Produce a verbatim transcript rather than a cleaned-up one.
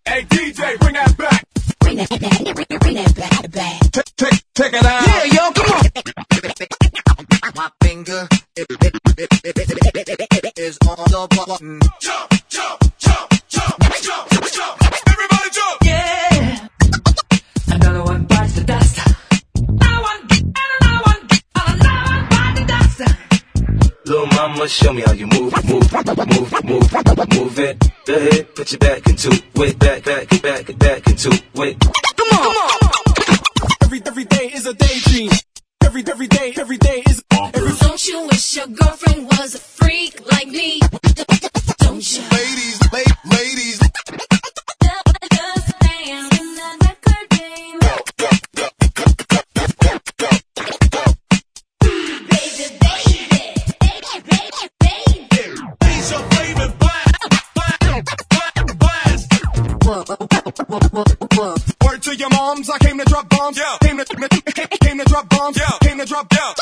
Hey D J, bring that back. Bring that back, bring that back, back. Take, take, take it out. Yeah, yo, come on. My finger is on the button. Jump, jump, jump, jump, jump, jump. Everybody jump. Yeah. Another one bites the dust. Another one, another one, another one bites the dust. Little mama, show me how you move, move, move, move, move it. Go ahead, put your back into it, back, back, back, back into it. Come on, come on. Every every day is a daydream. Every every day, every day is. Every Don't you wish your girlfriend was a freak like me? Don't you? ladies, la- ladies. He's your favorite blast. Word to your moms, I came to drop bombs. Yeah. Came to came to drop bombs. Yeah. Came to drop. Yeah.